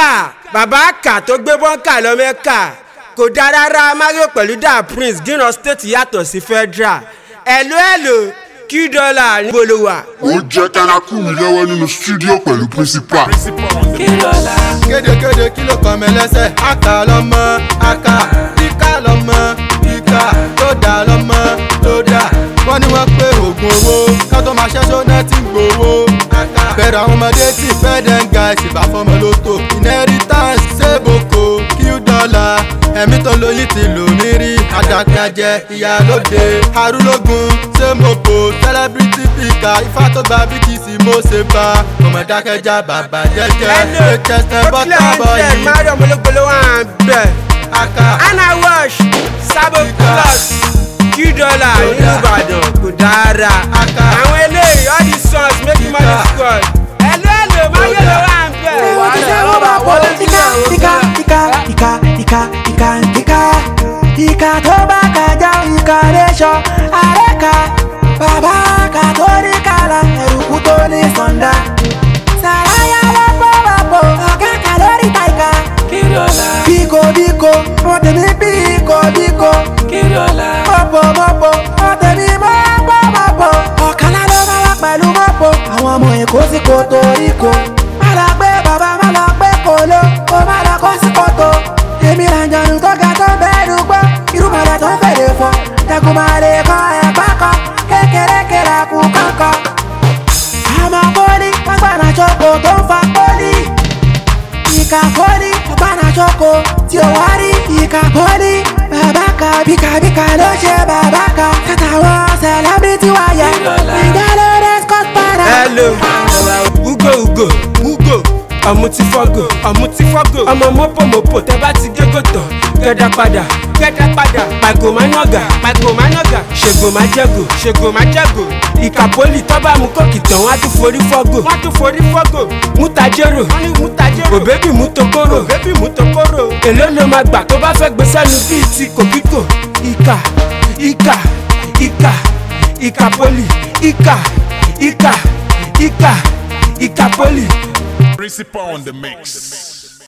bàbá àkà tó gbé bọ́ńkà lọ Mẹ́kà kò dá rárá. Mario pẹ̀lú Da Prince dínà state yàtọ̀ sí federal. Hello Q-Dollar ní bolówà. ó jẹ́ kánákù mi lọ́wọ́ nínú studio pẹ̀lú principal. kéde kí ló kàn mí lẹ́sẹ̀. àkà lọ́mọ àkà ìkà lọ́mọ ìkà tó dà lọ́mọ tó dà. wọ́n ní wọ́n pé oògùn owó ká tó máa ṣẹ́ṣọ́ náà ti gbowó. bẹ̀rẹ̀ àwọn ọmọdé tí fẹ́ dẹ́ngà ìṣèbá fọmọ lóto. inheritance ṣéboko Q-Dollar ẹ̀mí tó lóyún ti lò mí rí. àdàkàjẹ ìyálóde arúlógún ṣé mo bò celebrity pika ifá tó gba bíkìsì mo ṣe bá. ọmọ ìdákẹ́jà bàbá jẹ́jẹ́ ẹ̀jẹ̀ bọ́tà bọ̀ yìí. Mario ọmọlógbòló wà ń bẹ̀. àkà Anna Wash Sabo Plus Q-Dollar nínú Ìbàdàn kò dára. àwọn eléyìí all the songs make money squad. Hello Mario ló wà ń bẹ̀. Ìkà tó bá kájà ìkà lè ṣọ àrẹ́kà. Bàbá àkà tó ní kàlà ẹ̀rùkú tó ní sọ̀ndà. Sàráyà lọ́pọ̀ ọ̀kẹ́kà lórí tàìkà. Bíkò wọ́n tẹ̀mí bíkò. Mọ́pọ̀ wọ́n tẹ̀mí mọ́pọ̀. Ọ̀kàlá ló máa wá pẹ̀lú mọ́pọ̀. Àwọn ọmọ Èkó sí Kotoríko. Má lọ gbé bàbá má lọ gbé kòló. Kò má lọ kó sí kòtò. Èmi ràǹjànù tó ga tó bẹ́ẹ̀rù gbọ́. Irú màdà tó fèrè fọ́. Tẹkùn máa lè kọ́ ẹ̀pá kan. Kékeré kú kankan. Àmọ́ pólí wọ́n gbàna ṣoko tó ń fa pólí. Ìkà pólí wọ́n gbàna ṣoko tí ò wá rí. Ìkà pólí bàbá ka bíkà ló ṣe bàbá ka. Kàtàwọn celebrity wáyà. Ìgbàlódé Scott Para. Hello Ugo ọmọ tí fọ́gò ọmọ mọ́pọ̀ tẹ́ bá ti gégò tán kẹ́dá padà pàgò má nàgà ṣègò má jẹ́gò. Ìkà pólì tó bá mú kókì tán wọ́n á tún forí fọ́gò. mútajérò òbébì mú tokóró. èló ló máa gbà tó bá fẹ́ gbé sẹ́nu bíi ti kòkíkò. Ìkà pólì Ìkà pólì. Principal on the mix.